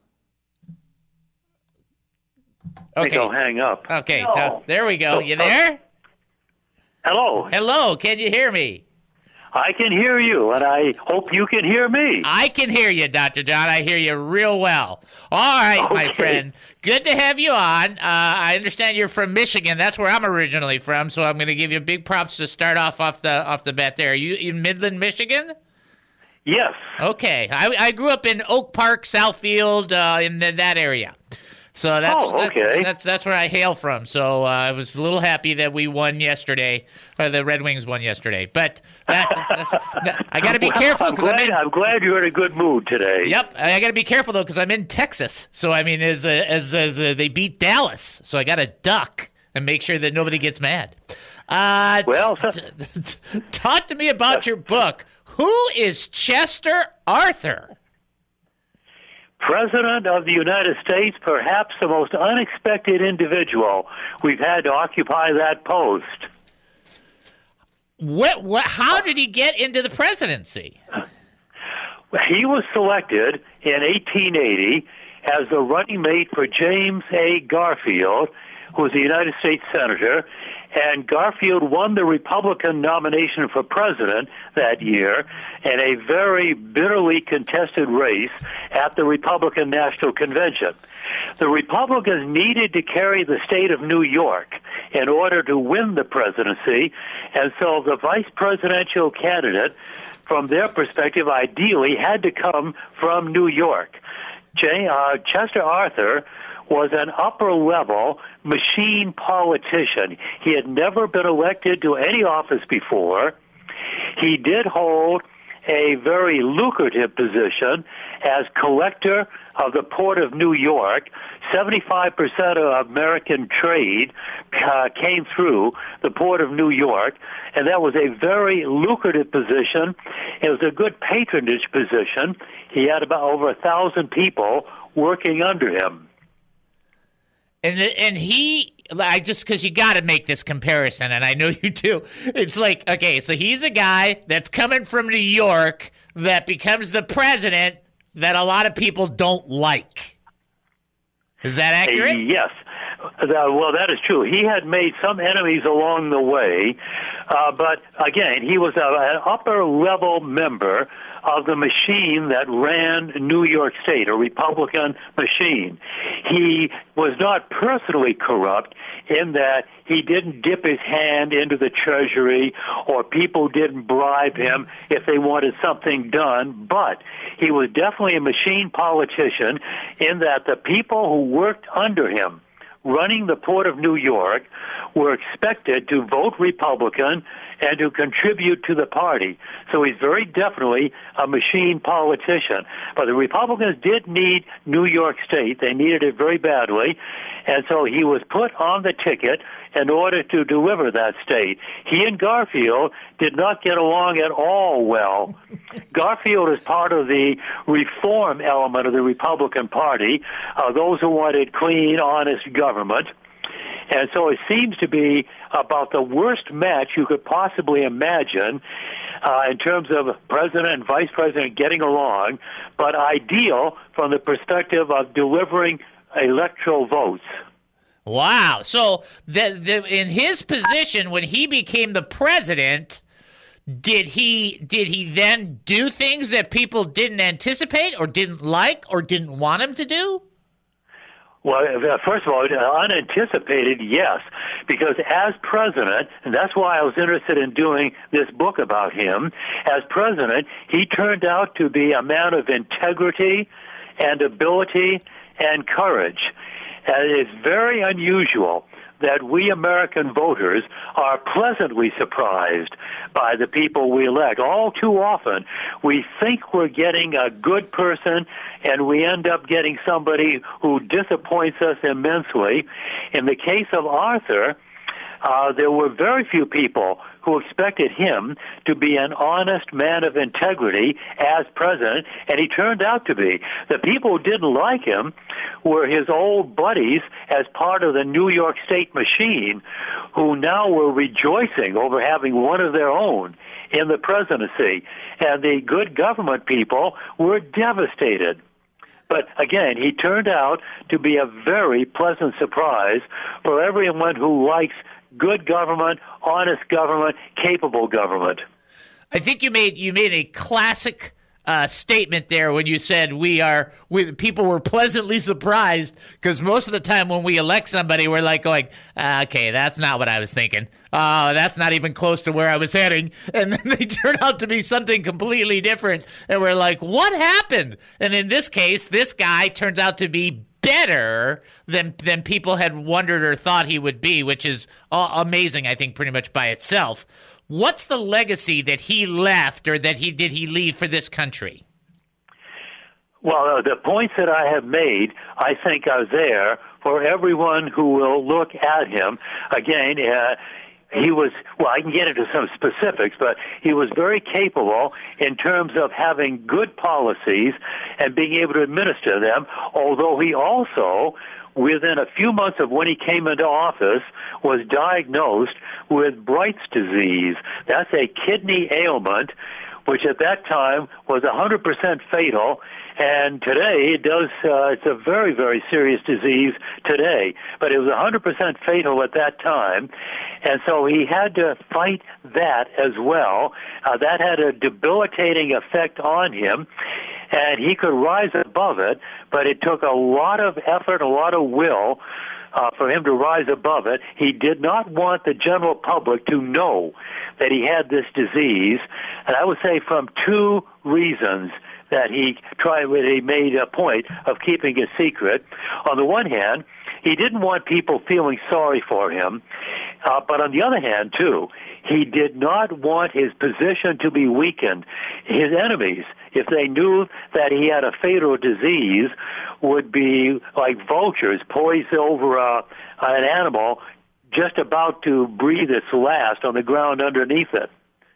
Speaker 19: Okay. I think I'll hang up.
Speaker 3: Okay,
Speaker 19: no.
Speaker 3: th- there we go. You there?
Speaker 19: Hello.
Speaker 3: Hello, can you hear me?
Speaker 19: I can hear you, and I hope you can hear me.
Speaker 3: I can hear you, Doctor John. I hear you real well. All right, okay. My friend. Good to have you on. Uh, I understand you're from Michigan. That's where I'm originally from, so I'm going to give you big props to start off off the off the bat there. Are you in Midland, Michigan?
Speaker 19: Yes.
Speaker 3: Okay. I, I grew up in Oak Park, Southfield, uh, in the, that area. So that's,
Speaker 19: oh, okay.
Speaker 3: that's that's that's where I hail from. So uh, I was a little happy that we won yesterday, or the Red Wings won yesterday. But that, that's, that, I got to be
Speaker 19: well,
Speaker 3: careful
Speaker 19: because I'm,
Speaker 3: I'm,
Speaker 19: I'm glad you're in a good mood today.
Speaker 3: Yep, I got to be careful though because I'm in Texas. So I mean, as uh, as as uh, they beat Dallas, so I got to duck and make sure that nobody gets mad. Uh,
Speaker 19: well,
Speaker 3: t- t- talk to me about your book. Who is Chester Arthur?
Speaker 19: President of the United States, perhaps the most unexpected individual we've had to occupy that post.
Speaker 3: What? What? How did he get into the presidency?
Speaker 19: He was selected in eighteen eighty as the running mate for James A. Garfield, who was a United States Senator, and Garfield won the Republican nomination for president that year in a very bitterly contested race at the Republican National Convention. The Republicans needed to carry the state of New York in order to win the presidency, and so the vice presidential candidate, from their perspective, ideally had to come from New York. J- uh, Chester Arthur was an upper-level machine politician. He had never been elected to any office before. He did hold a very lucrative position as collector of the Port of New York. seventy-five percent of American trade uh, came through the Port of New York, and that was a very lucrative position. It was a good patronage position. He had about over a thousand people working under him.
Speaker 3: And and he, I just, because you got to make this comparison, and I know you do. It's like, okay, so he's a guy that's coming from New York that becomes the president that a lot of people don't like. Is that accurate?
Speaker 19: Uh, yes. Uh, well, that is true. He had made some enemies along the way, uh, but again, he was a, an upper-level member of the machine that ran New York State, a Republican machine. He was not personally corrupt in that he didn't dip his hand into the Treasury or people didn't bribe him if they wanted something done, but he was definitely a machine politician in that the people who worked under him running the Port of New York were expected to vote Republican and to contribute to the party. So he's very definitely a machine politician. But the Republicans did need New York State. They needed it very badly. And so he was put on the ticket in order to deliver that state. He and Garfield did not get along at all well. Garfield is part of the reform element of the Republican Party, uh, those who wanted clean, honest government. And so it seems to be about the worst match you could possibly imagine uh, in terms of president and vice president getting along, but ideal from the perspective of delivering electoral votes.
Speaker 3: Wow. So the, the, in his position, when he became the president, did he did he then do things that people didn't anticipate or didn't like or didn't want him to do?
Speaker 19: Well, first of all, unanticipated, yes, because as president, and that's why I was interested in doing this book about him, as president, he turned out to be a man of integrity and ability and courage. And it's very unusual that we American voters are pleasantly surprised by the people we elect. All too often, we think we're getting a good person, and we end up getting somebody who disappoints us immensely. In the case of Arthur, uh, there were very few people who expected him to be an honest man of integrity as president, and he turned out to be. The people who didn't like him were his old buddies as part of the New York State machine, who now were rejoicing over having one of their own in the presidency. And the good government people were devastated. But again, he turned out to be a very pleasant surprise for everyone who likes good government, honest government, capable government.
Speaker 3: I think you made you made a classic uh, statement there when you said we are we, people were pleasantly surprised, because most of the time when we elect somebody, we're like going, ah, okay, that's not what I was thinking. Oh, that's not even close to where I was heading. And then they turn out to be something completely different, and we're like, what happened? And in this case, this guy turns out to be better than than people had wondered or thought he would be, which is uh, amazing, I think, pretty much by itself. What's the legacy that he left, or that he did he leave for this country?
Speaker 19: Well, uh, the points that I have made, I think, are there for everyone who will look at him. Again, uh, he was, well, I can get into some specifics, but he was very capable in terms of having good policies and being able to administer them, although he also, within a few months of when he came into office, was diagnosed with Bright's disease. That's a kidney ailment, which at that time was one hundred percent fatal, and today it does. Uh, it's a very, very serious disease today, but it was one hundred percent fatal at that time, and so he had to fight that as well. Uh, that had a debilitating effect on him, and he could rise above it, but it took a lot of effort, a lot of will uh, for him to rise above it. He did not want the general public to know that he had this disease, and I would say from two reasons that he tried, he made a point of keeping it secret. On the one hand, he didn't want people feeling sorry for him, Uh, but on the other hand, too, he did not want his position to be weakened. His enemies, if they knew that he had a fatal disease, would be like vultures poised over a, an animal just about to breathe its last on the ground underneath it.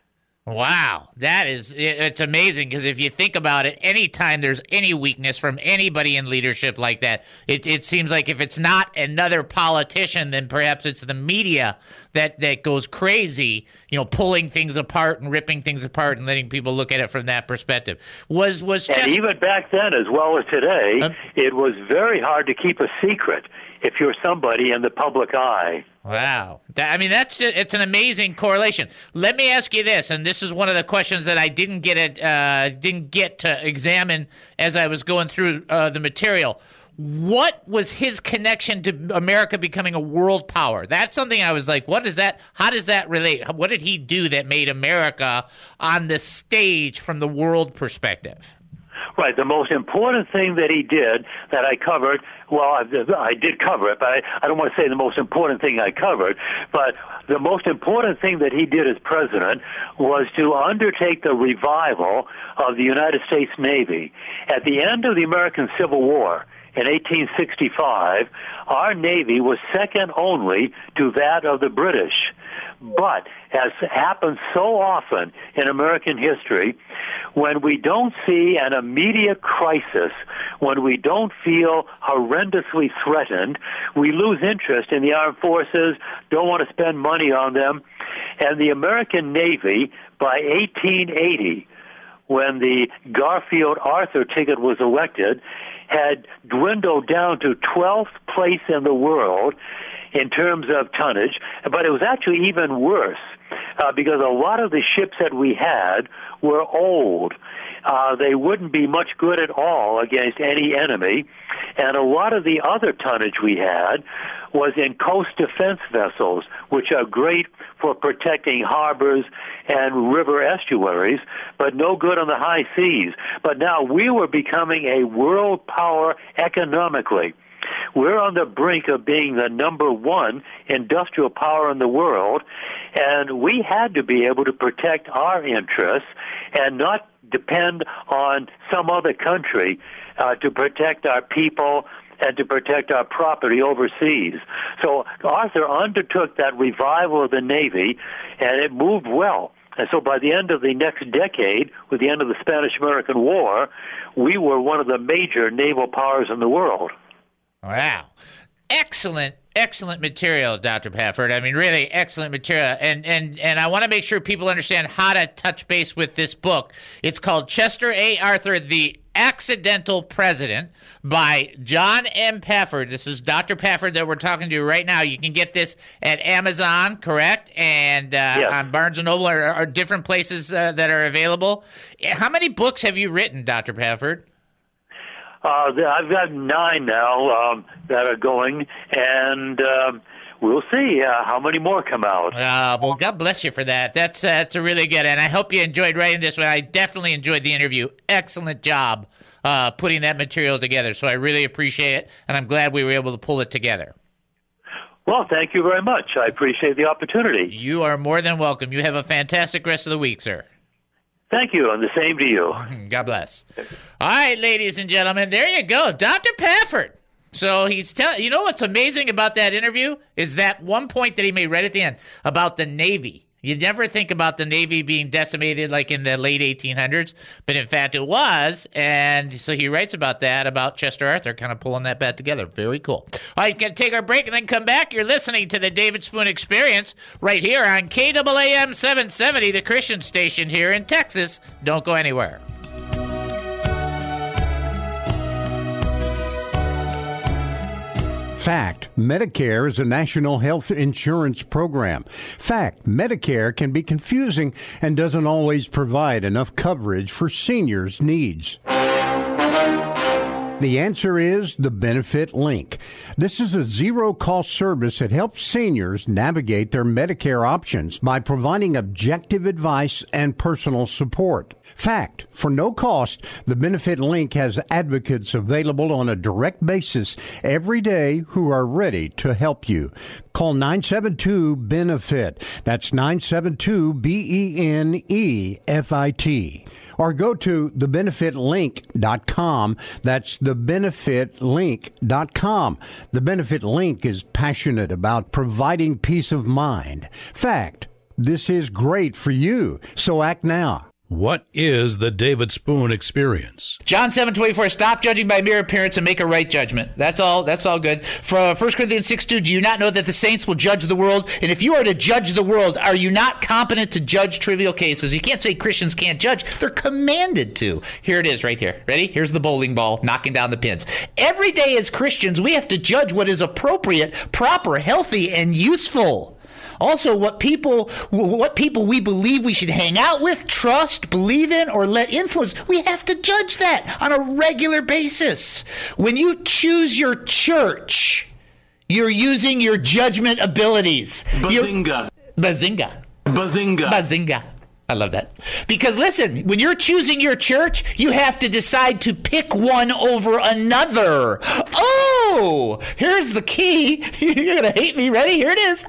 Speaker 3: Wow, that is, it's amazing, because if you think about it, anytime there's any weakness from anybody in leadership like that, it, it seems like if it's not another politician, then perhaps it's the media that, that goes crazy, you know, pulling things apart and ripping things apart and letting people look at it from that perspective. Was was
Speaker 19: And
Speaker 3: just,
Speaker 19: even back then, as well as today, uh, it was very hard to keep a secret if you're somebody in the public eye.
Speaker 3: Wow. That, I mean, that's just, it's an amazing correlation. Let me ask you this, and this is one of the questions that I didn't get it, uh, didn't get to examine as I was going through uh, the material. What was his connection to America becoming a world power? That's something I was like, what is that? How does that relate? What did he do that made America on the stage from the world perspective?
Speaker 19: Right. The most important thing that he did that I covered, well, I, I did cover it, but I, I don't want to say the most important thing I covered, but the most important thing that he did as president was to undertake the revival of the United States Navy. At the end of the American Civil War, in eighteen sixty-five, our Navy was second only to that of the British. But, as happens so often in American history, when we don't see an immediate crisis, when we don't feel horrendously threatened, we lose interest in the armed forces, don't want to spend money on them. And the American Navy, by eighteen eighty, when the Garfield-Arthur ticket was elected, had dwindled down to twelfth place in the world in terms of tonnage, but it was actually even worse uh, because a lot of the ships that we had were old. Uh, they wouldn't be much good at all against any enemy, and a lot of the other tonnage we had was in coast defense vessels, which are great for protecting harbors and river estuaries, but no good on the high seas. But now we were becoming a world power economically. We're on the brink of being the number one industrial power in the world, and we had to be able to protect our interests and not depend on some other country uh, to protect our people and to protect our property overseas. So Arthur undertook that revival of the Navy, and it moved well. And so by the end of the next decade, with the end of the Spanish-American War, we were one of the major naval powers in the world.
Speaker 3: Wow. Excellent, excellent material, Doctor Pafford. I mean, really excellent material. And and and I want to make sure people understand how to touch base with this book. It's called Chester A. Arthur, The Accidental President by John M. Pafford. This is Doctor Pafford that we're talking to right now. You can get this at Amazon, correct? And uh,
Speaker 19: yes.
Speaker 3: on Barnes and Noble are, are different places uh, that are available. How many books have you written, Doctor Pafford?
Speaker 19: Uh, I've got nine now um, that are going, and um, we'll see uh, how many more come out.
Speaker 3: Uh, well, God bless you for that. That's, uh, that's a really good, and I hope you enjoyed writing this one. I definitely enjoyed the interview. Excellent job uh, putting that material together, so I really appreciate it, and I'm glad we were able to pull it together.
Speaker 19: Well, thank you very much. I appreciate the opportunity.
Speaker 3: You are more than welcome. You have a fantastic rest of the week, sir.
Speaker 19: Thank you, and the same to you.
Speaker 3: God bless. All right, ladies and gentlemen, there you go, Doctor Pafford. So he's telling, you know what's amazing about that interview is that one point that he made right at the end about the Navy. You never think about the Navy being decimated like in the late eighteen hundreds, but in fact it was. And so he writes about that, about Chester Arthur, kind of pulling that back together. Very cool. All right, going to take our break and then come back. You're listening to the David Spoon Experience right here on K A A M seven seventy, the Christian station here in Texas. Don't go anywhere.
Speaker 16: Fact, Medicare is a national health insurance program. Fact, Medicare can be confusing and doesn't always provide enough coverage for seniors' needs. The answer is the Benefit Link. This is a zero-cost service that helps seniors navigate their Medicare options by providing objective advice and personal support. Fact, for no cost, the Benefit Link has advocates available on a direct basis every day who are ready to help you. Call nine seven two, BENEFIT. That's nine seven two, B E N E F I T. Or go to the benefit link dot com. That's the benefit link dot com. The Benefit Link is passionate about providing peace of mind. Fact, this is great for you, so act now.
Speaker 8: What is the David Spoon Experience?
Speaker 3: John seven twenty-four, stop judging by mere appearance and make a right judgment. That's all. That's all good. For First Corinthians six two, do you not know that the saints will judge the world? And if you are to judge the world, are you not competent to judge trivial cases? You can't say Christians can't judge. They're commanded to. Here it is right here. Ready? Here's the bowling ball knocking down the pins. Every day as Christians, we have to judge what is appropriate, proper, healthy, and useful. Also, what people what people we believe we should hang out with, trust, believe in, or let influence, we have to judge that on a regular basis. When you choose your church, you're using your judgment abilities.
Speaker 20: Bazinga.
Speaker 3: You're, bazinga.
Speaker 20: Bazinga.
Speaker 3: Bazinga. I love that. Because listen, when you're choosing your church, you have to decide to pick one over another. Oh, here's the key. You're going to hate me. Ready? Here it is.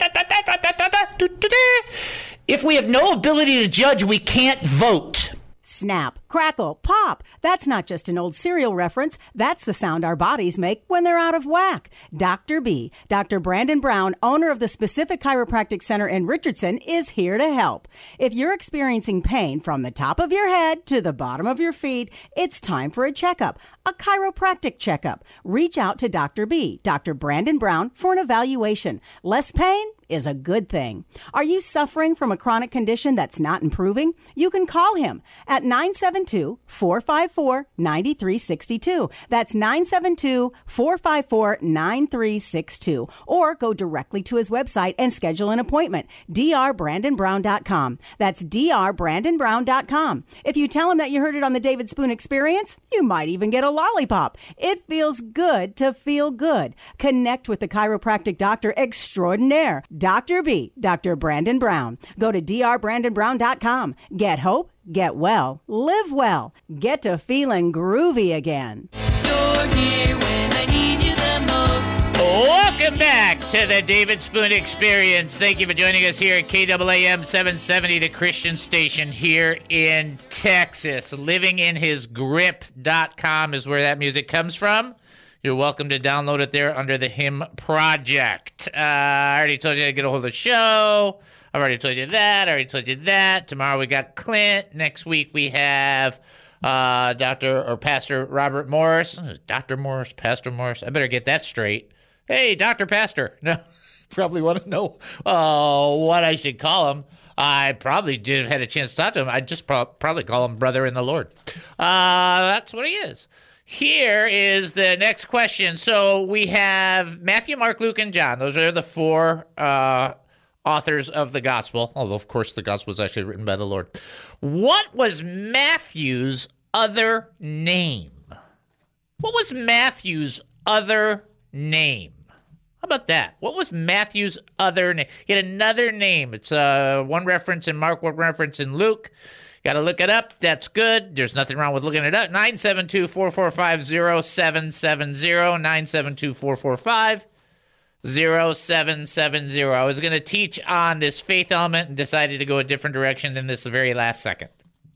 Speaker 3: If we have no ability to judge, we can't vote.
Speaker 6: Snap, crackle, pop. That's not just an old cereal reference. That's the sound our bodies make when they're out of whack. Doctor B, Doctor Brandon Brown, owner of the Specific Chiropractic Center in Richardson, is here to help. If you're experiencing pain from the top of your head to the bottom of your feet, it's time for a checkup, a chiropractic checkup. Reach out to Doctor B, Doctor Brandon Brown, for an evaluation. Less pain is a good thing. Are you suffering from a chronic condition that's not improving? You can call him at nine seven two, four five four, nine three six two. That's nine seven two, four five four, nine three six two. Or go directly to his website and schedule an appointment, d r brandon brown dot com. That's d r brandon brown dot com. If you tell him that you heard it on the David Spoon Experience, you might even get a lollipop. It feels good to feel good. Connect with the chiropractic doctor extraordinaire, Doctor B, Doctor Brandon Brown. Go to d r brandon brown dot com. Get hope, get well, live well, get to feeling groovy again.
Speaker 14: You're here when I need you the most.
Speaker 3: Welcome back to the David Spoon Experience. Thank you for joining us here at K A A M seven seventy, the Christian station here in Texas. living in his grip dot com is where that music comes from. You're welcome to download it there under the Hymn Project. Uh, I already told you to get a hold of the show. I've already told you that. I already told you that. Tomorrow we got Clint. Next week we have uh, Doctor or Pastor Robert Morris. Doctor Morris, Pastor Morris. I better get that straight. Hey, Doctor Pastor. No, probably want to know uh, what I should call him. I probably did had a chance to talk to him. I'd just pro- probably call him Brother in the Lord. Uh, that's what he is. Here is the next question. So we have Matthew, Mark, Luke, and John. Those are the four uh, authors of the gospel, although, of course, the gospel was actually written by the Lord. What was Matthew's other name? What was Matthew's other name? How about that? What was Matthew's other name? He had another name. It's uh, one reference in Mark, one reference in Luke. Got to look it up. That's good. There's nothing wrong with looking it up. nine seven two, four four five, zero seven seven zero. nine seven two, four four five, zero seven seven zero. I was going to teach on this faith element and decided to go a different direction in this the very last second.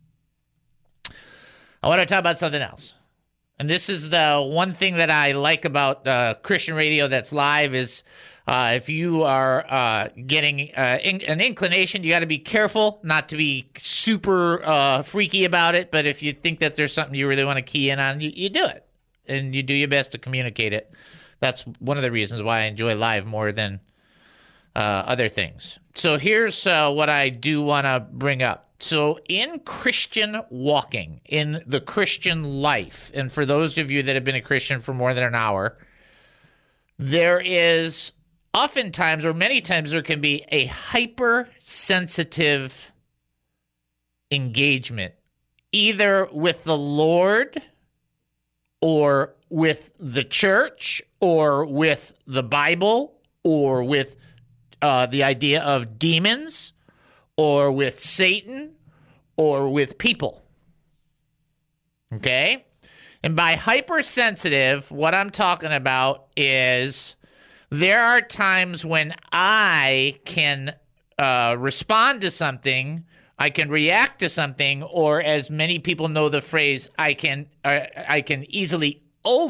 Speaker 3: I want to talk about something else. And this is the one thing that I like about uh, Christian radio that's live is uh, if you are uh, getting uh, in- an inclination, you got to be careful not to be super uh, freaky about it. But if you think that there's something you really want to key in on, you, you do it. And you do your best to communicate it. That's one of the reasons why I enjoy live more than uh, other things. So here's uh, what I do want to bring up. So in Christian walking, in the Christian life, and for those of you that have been a Christian for more than an hour, there is oftentimes or many times there can be a hypersensitive engagement, either with the Lord or with the church or with the Bible or with uh, the idea of demons or with Satan, or with people. Okay? And by hypersensitive, what I'm talking about is There are times when I can uh, respond to something, I can react to something, or as many people know the phrase, I can uh, I can easily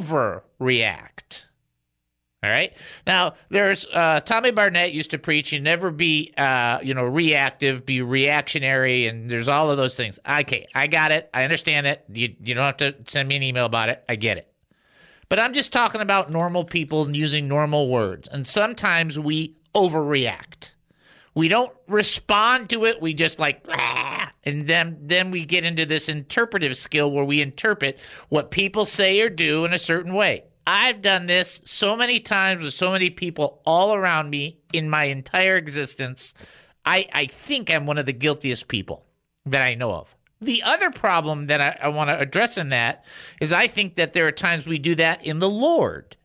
Speaker 3: overreact. All right. Now, there's uh, Tommy Barnett used to preach, you never be, uh, you know, reactive, be reactionary, and there's all of those things. Okay, I got it. I understand it. You, you don't have to send me an email about it. I get it. But I'm just talking about normal people and using normal words. And sometimes we overreact. We don't respond to it. We just like, ah, and then, then we get into this interpretive skill where we interpret what people say or do in a certain way. I've done this so many times with so many people all around me in my entire existence. I, I think I'm one of the guiltiest people that I know of. The other problem that I, I want to address in that is I think that there are times we do that in the Lord,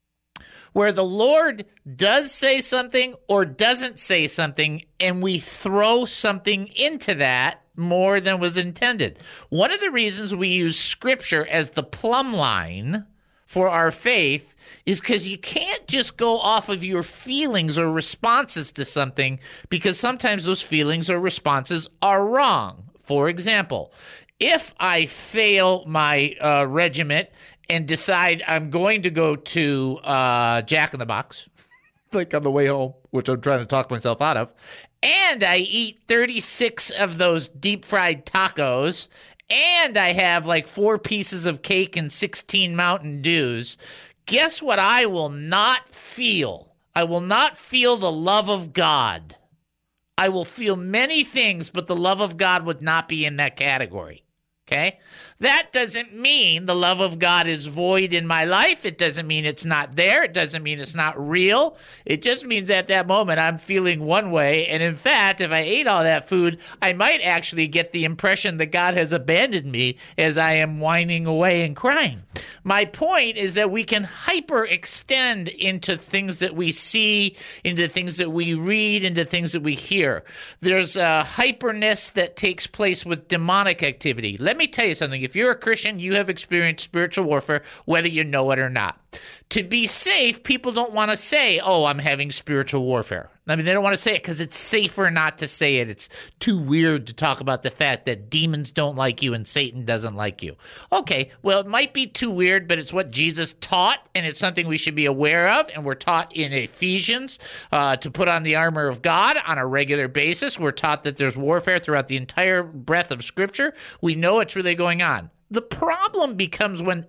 Speaker 3: where the Lord does say something or doesn't say something, and we throw something into that more than was intended. One of the reasons we use Scripture as the plumb line for our faith is because you can't just go off of your feelings or responses to something, because sometimes those feelings or responses are wrong. For example, if I fail my uh, regiment and decide I'm going to go to uh, Jack in the Box, like on the way home, which I'm trying to talk myself out of, and I eat thirty-six of those deep-fried tacos, and I have like four pieces of cake and sixteen Mountain Dews, guess what I will not feel? I will not feel the love of God. I will feel many things, but the love of God would not be in that category. Okay? That doesn't mean the love of God is void in my life. It doesn't mean it's not there. It doesn't mean it's not real. It just means at that moment I'm feeling one way. And in fact, if I ate all that food, I might actually get the impression that God has abandoned me as I am whining away and crying. My point is that we can hyperextend into things that we see, into things that we read, into things that we hear. There's a hyperness that takes place with demonic activity. Let me tell you something. If you're a Christian, you have experienced spiritual warfare, whether you know it or not. To be safe, people don't want to say, oh, I'm having spiritual warfare. I mean, they don't want to say it because it's safer not to say it. It's too weird to talk about the fact that demons don't like you and Satan doesn't like you. Okay, well, it might be too weird, but it's what Jesus taught, and it's something we should be aware of, and we're taught in Ephesians uh, to put on the armor of God on a regular basis. We're taught that there's warfare throughout the entire breadth of Scripture. We know what's really going on. The problem becomes when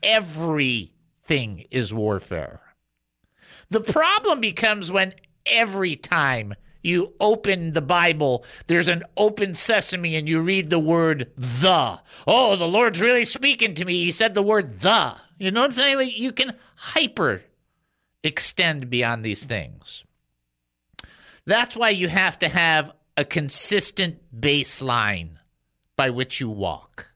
Speaker 3: everything is warfare. The problem becomes when every time you open the Bible, there's an open sesame and you read the word the. Oh, the Lord's really speaking to me. He said the word the. You know what I'm saying? Like, you can hyper extend beyond these things. That's why you have to have a consistent baseline by which you walk.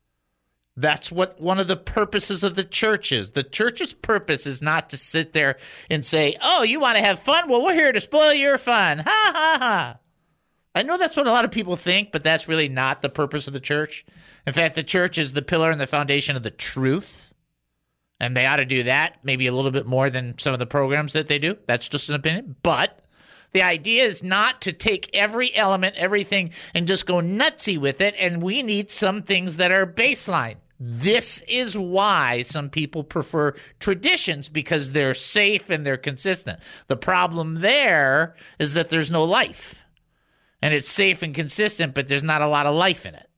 Speaker 3: That's what one of the purposes of the church is. The church's purpose is not to sit there and say, oh, you want to have fun? Well, we're here to spoil your fun. Ha, ha, ha. I know that's what a lot of people think, but that's really not the purpose of the church. In fact, the church is the pillar and the foundation of the truth, and they ought to do that maybe a little bit more than some of the programs that they do. That's just an opinion. But the idea is not to take every element, everything, and just go nutsy with it, and we need some things that are baseline. This is why some people prefer traditions, because they're safe and they're consistent. The problem there is that there's no life. And it's safe and consistent, but there's not a lot of life in it.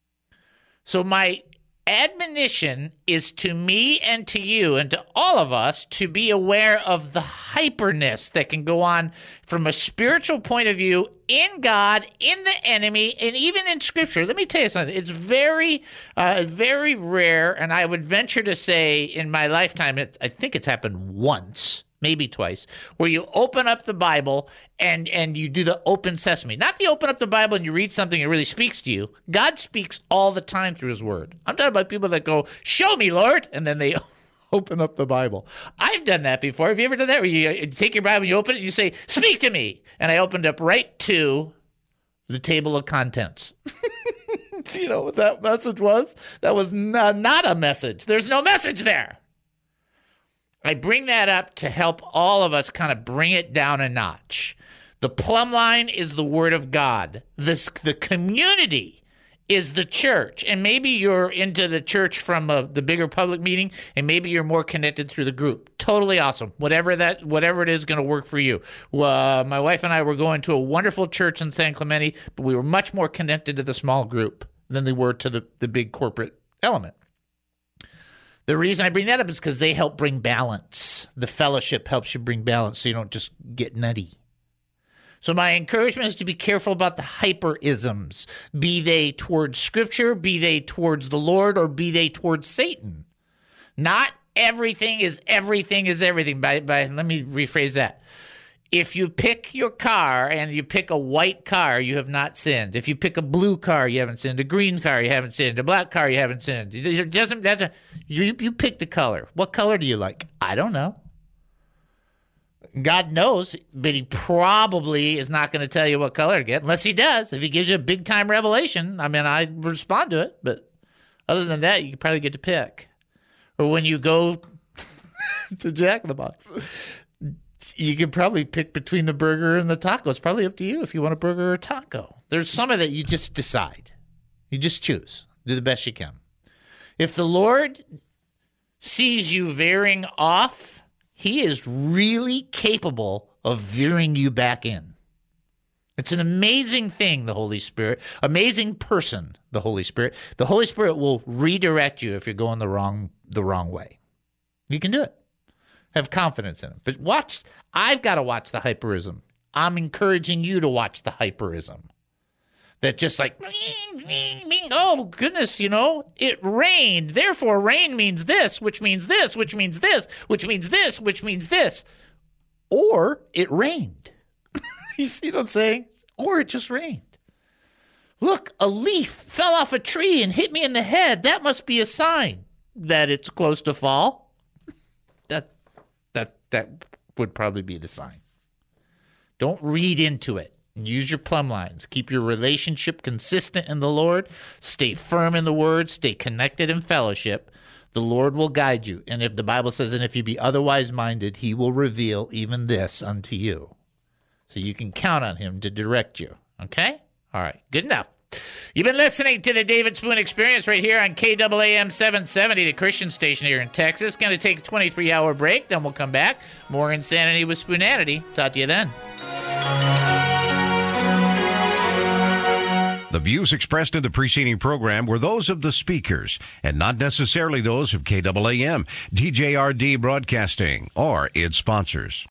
Speaker 3: So my admonition is to me and to you and to all of us to be aware of the hyperness that can go on from a spiritual point of view in God, in the enemy, and even in Scripture. Let me tell you something. It's very, uh, very rare, and I would venture to say in my lifetime, it, I think it's happened once, maybe twice, where you open up the Bible and, and you do the open sesame. Not the open up the Bible and you read something that really speaks to you. God speaks all the time through his word. I'm talking about people that go, show me, Lord, and then they open up the Bible. I've done that before. Have you ever done that? Where you take your Bible and you open it and you say, speak to me. And I opened up right to the table of contents. You know what that message was? That was not, not a message. There's no message there. I bring that up to help all of us kind of bring it down a notch. The plumb line is the Word of God. This, the community is the church. And maybe you're into the church from a, the bigger public meeting, and maybe you're more connected through the group. Totally awesome. Whatever that, whatever it is going to work for you. Uh, my wife and I were going to a wonderful church in San Clemente, but we were much more connected to the small group than they were to the, the big corporate element. The reason I bring that up is because they help bring balance. The fellowship helps you bring balance so you don't just get nutty. So my encouragement is to be careful about the hyperisms, be they towards Scripture, be they towards the Lord, or be they towards Satan. Not everything is everything is everything. By, by, let me rephrase that. If you pick your car and you pick a white car, you have not sinned. If you pick a blue car, you haven't sinned. A green car, you haven't sinned. A black car, you haven't sinned. It doesn't. That's you. You pick the color. What color do you like? I don't know. God knows, but he probably is not going to tell you what color to get unless he does. If he gives you a big time revelation, I mean, I respond to it. But other than that, you can probably get to pick. Or when you go to Jack in the Box, you can probably pick between the burger and the taco. It's probably up to you if you want a burger or a taco. There's some of that you just decide. You just choose. Do the best you can. If the Lord sees you veering off, he is really capable of veering you back in. It's an amazing thing, the Holy Spirit. Amazing person, the Holy Spirit. The Holy Spirit will redirect you if you're going the wrong the wrong way. You can do it. Have confidence in him. But watch, I've got to watch the hyperism. I'm encouraging you to watch the hyperism. That just like, oh, goodness, you know, it rained. Therefore, rain means this, which means this, which means this, which means this, which means this. Or it rained. You see what I'm saying? Or it just rained. Look, a leaf fell off a tree and hit me in the head. That must be a sign that it's close to fall. That that that would probably be the sign. Don't read into it. Use your plumb lines. Keep your relationship consistent in the Lord. Stay firm in the Word. Stay connected in fellowship. The Lord will guide you. And if the Bible says, and if you be otherwise minded, he will reveal even this unto you. So you can count on him to direct you. Okay? All right. Good enough. You've been listening to the David Spoon Experience right here on K A A M seven seventy, the Christian station here in Texas. Going to take a twenty-three hour break. Then we'll come back. More Insanity with Spoonanity. Talk to you then.
Speaker 1: The views expressed in the preceding program were those of the speakers and not necessarily those of K A A M, D J R D Broadcasting, or its sponsors.